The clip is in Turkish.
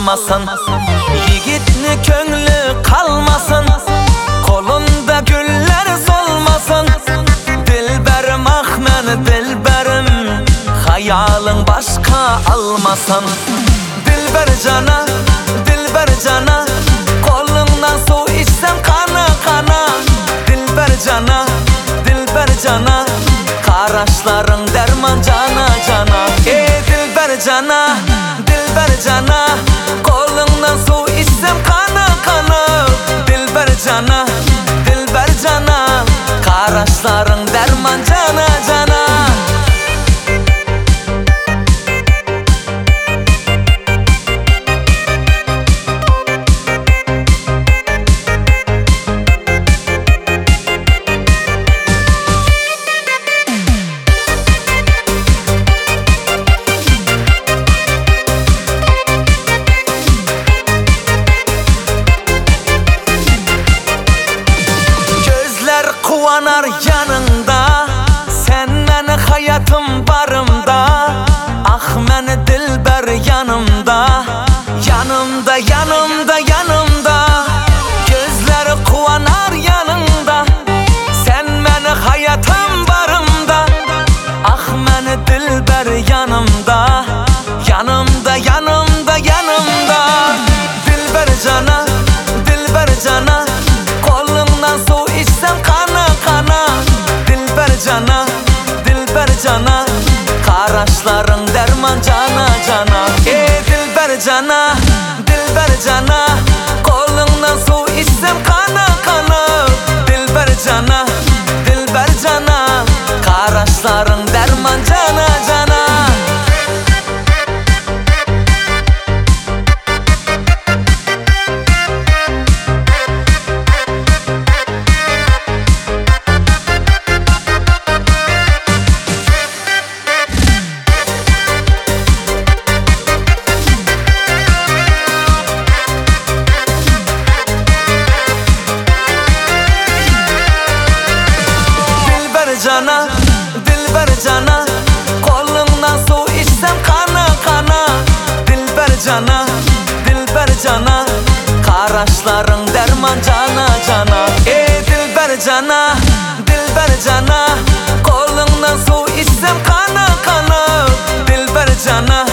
almasın. Yigitni köngli kalmasın, kolunda güller solmasın. Dilberim ah meni dilberim, hayalın başka almasın. Dilber cana, kolundan su içsem kana kana. Dilber cana, karaşların derman cana cana. Dilber cana, kolundan su içsem kana kana. Dilber cana, karaşların derman cana cana. Kuvanar yanında, sen meni hayatım barımda. Ah meni dilber yanımda, yanımda, yanımda, yanımda. Gözleri kuvanar yanında, sen meni hayatım barımda. Ah meni dilber yanımda, yanımda, yanımda, yanımda. Dilber cana, kolundan su içsem kana kana. Dilber cana, karaşların derman cana cana. Dilber cana, kolundan su içsem kana kana. Dilber cana, karaşların derman cana cana. Dilber cana, kolundan su içsem kana kana. Dilber cana, karaşların derman cana cana. Dilber cana, kolundan su içsem kana kana. Dilber cana,